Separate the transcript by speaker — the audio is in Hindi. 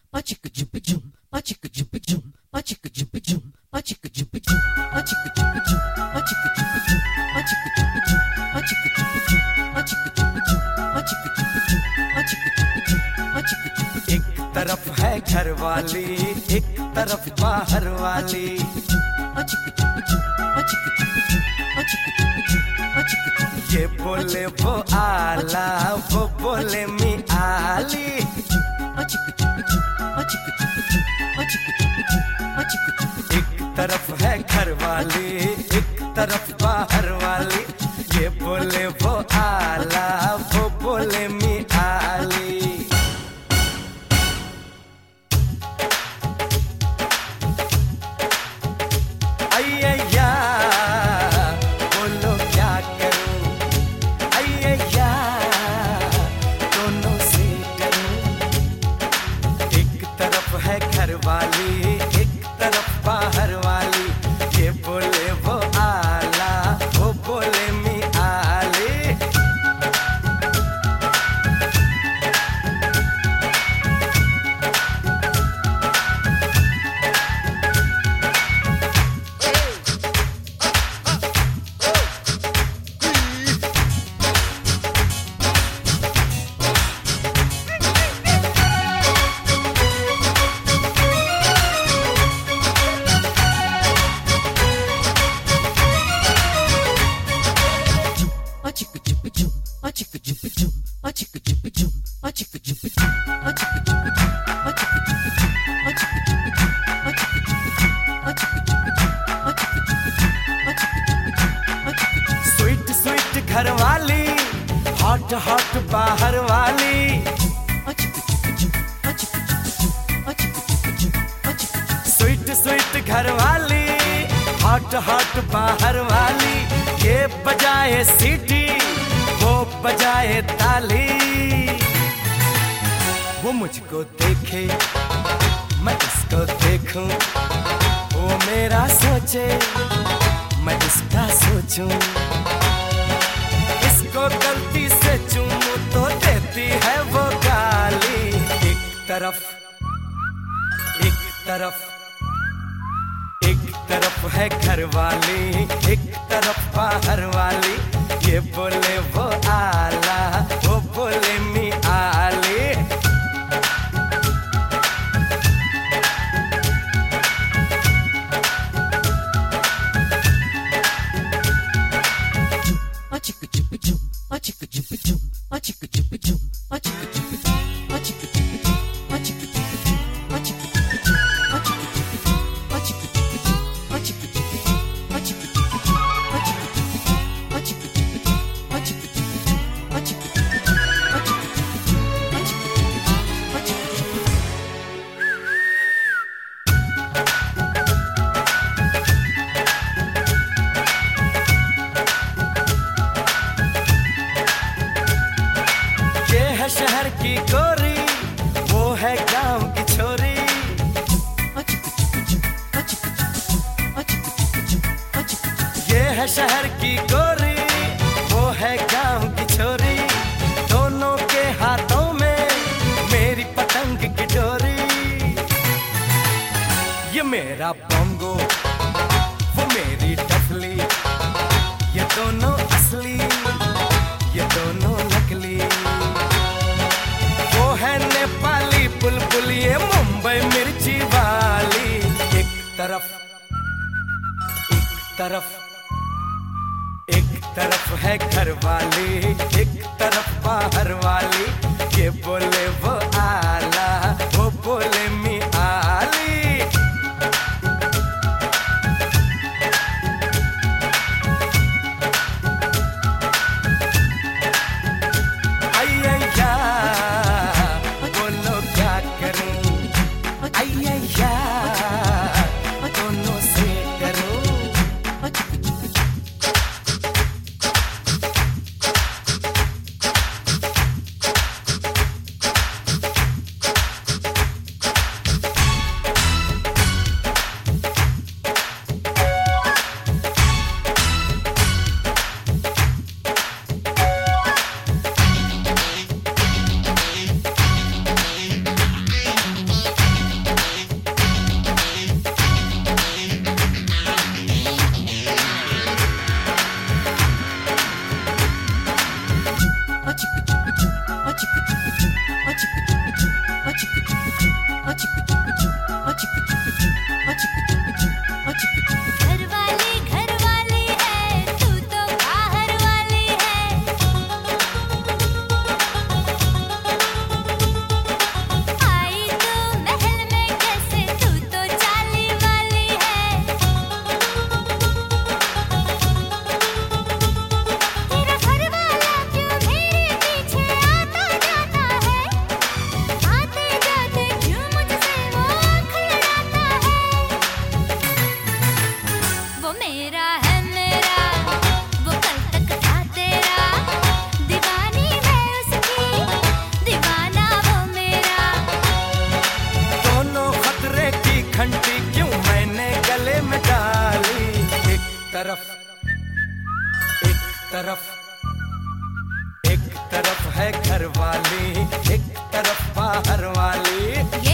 Speaker 1: तरफ है घर वाली, एक तरफ बाहर वाली। ये बोले वो आला, वो बोले मी आली। एक तरफ है घर वाली, एक तरफ बाहर वाली। ये बोले वो आला, वो बोले मी आली। अय्या बोलो क्या करूं, अय्या दोनों से डरूं। एक तरफ है घर वाली, एक तरफ बाहर वाली। ये बोले वो आला, वो बोले मी आली। स्वीट स्वीट घर वाली, हॉट हॉट बाहर वाली। स्वीट स्वीट घर वाली, हॉट हॉट बाहर वाली। ये बजाए सीटी, वो बजाए ताली। वो मुझको देखे, मैं इसको देखूं। वो मेरा सोचे, मैं इसका सोचूं। इसको गलती से चूमूं तो देती है वो गाली। एक तरफ, एक तरफ, एक तरफ है घर वाली, एक तरफ बाहर वाली। ये बोले वो आला, वो बोले मी आली। शहर की गोरी, वो है गांव की छोरी। ये है शहर की गोरी, वो है गांव की छोरी। दोनों के हाथों में मेरी पतंग की डोरी। ये मेरा बोंगो, वो मेरी डफली। ये दोनों असली, ये दोनों नकली। वो है नेपाली बुलबुल, ये मुंबई मिर्ची वाली। एक तरफ, एक तरफ, एक तरफ है घर वाली, एक तरफ बाहर वाली। ये बोले वो आला, वो बोले मी आली। तरफ एक तरफ एक तरफ है घर वाली, एक तरफ बाहर वाली।